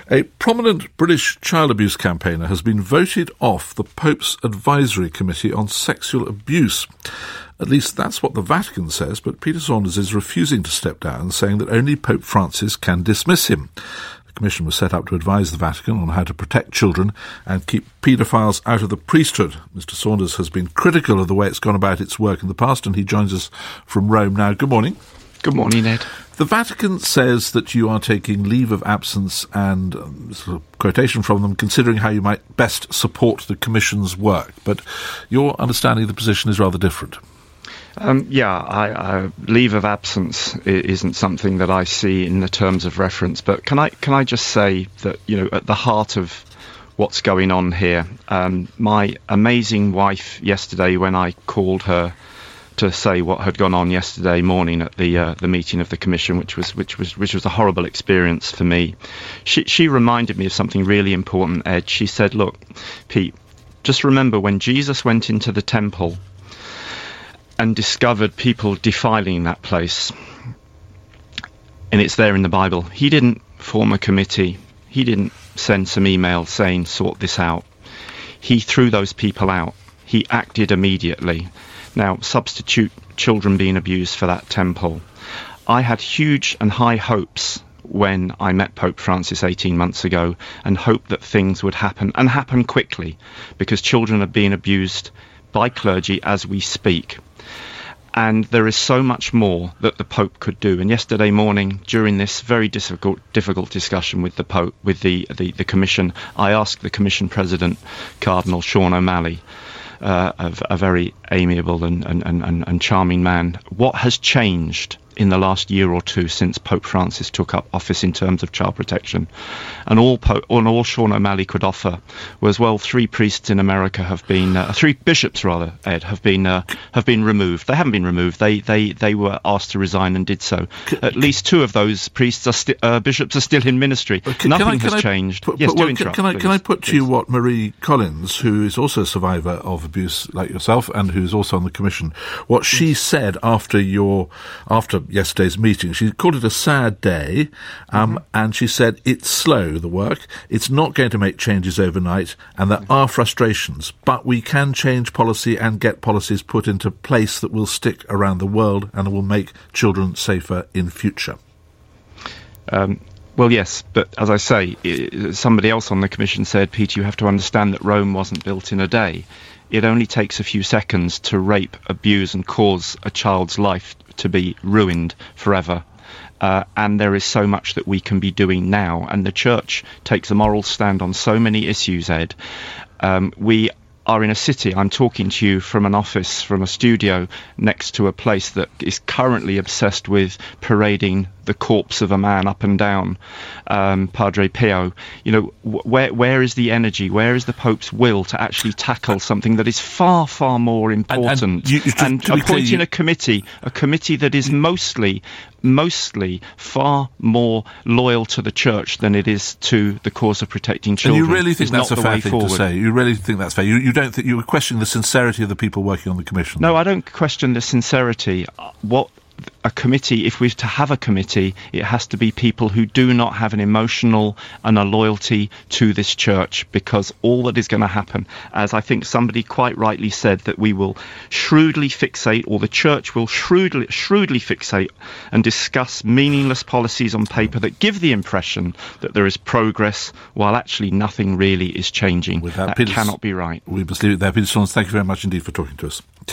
A prominent British child abuse campaigner has been voted off the Pope's Advisory Committee on Sexual Abuse. At least that's what the Vatican says, but Peter Saunders is refusing to step down, saying that only Pope Francis can dismiss him. The commission was set up to advise the Vatican on how to protect children and keep paedophiles out of the priesthood. Mr. Saunders has been critical of the way it's gone about its work in the past, and he joins us from Rome now. Good morning. Good morning, Ed. The Vatican says that you are taking leave of absence and sort of quotation from them, considering how you might best support the Commission's work. But your understanding of the position is rather different. Leave of absence isn't something that I see in the terms of reference. But can I just say that, at the heart of what's going on here, my amazing wife yesterday, when I called her to say what had gone on yesterday morning at the meeting of the Commission, which was a horrible experience for me. She reminded me of something really important, Ed. She said, "Look, Pete, just remember when Jesus went into the temple and discovered people defiling that place, and it's there in the Bible, he didn't form a committee. He didn't send some email saying sort this out. He threw those people out. He acted immediately." Now, substitute children being abused for that temple. I had huge and high hopes when I met Pope Francis 18 months ago, and hoped that things would happen, and happen quickly, because children are being abused by clergy as we speak. And there is so much more that the Pope could do. And yesterday morning, during this very difficult discussion with the Pope, with the Commission, I asked the Commission President, Cardinal Sean O'Malley, a very amiable and charming man, what has changed in the last year or two since Pope Francis took up office in terms of child protection. And all Sean O'Malley could offer was, well, 3 priests in America have been, 3 bishops rather, Ed, have been removed. They haven't been removed. They were asked to resign and did so. At least 2 of those priests bishops are still in ministry. Nothing has changed. Can I put to you what Marie Collins, who is also a survivor of abuse like yourself and who's also on the Commission, what she said after yesterday's meeting. She called it a sad day, and she said it's slow, the work. It's not going to make changes overnight, and there are frustrations, but we can change policy and get policies put into place that will stick around the world and will make children safer in future. Well, yes, but as I say, somebody else on the Commission said, Peter, you have to understand that Rome wasn't built in a day. It only takes a few seconds to rape, abuse and cause a child's life to be ruined forever. And there is so much that we can be doing now. And the Church takes a moral stand on so many issues, Ed. We are in a city. I'm talking to you from an office, from a studio next to a place that is currently obsessed with parading the corpse of a man up and down, Padre Pio. Where is the energy? Where is the Pope's will to actually tackle something that is far, far more important? And appointing a committee that is mostly far more loyal to the Church than it is to the cause of protecting children. And you really think that's a fair thing to say? You really think that's fair? You don't think you question the sincerity of the people working on the Commission? No, I don't question the sincerity. What a committee, if we're to have a committee, it has to be people who do not have an emotional and a loyalty to this Church, because all that is going to happen, as I think somebody quite rightly said, that we will shrewdly fixate, or the Church will shrewdly fixate and discuss meaningless policies on paper that give the impression that there is progress while actually nothing really is changing. That cannot be right. We must leave it there. Peter Saunders, thank you very much indeed for talking to us.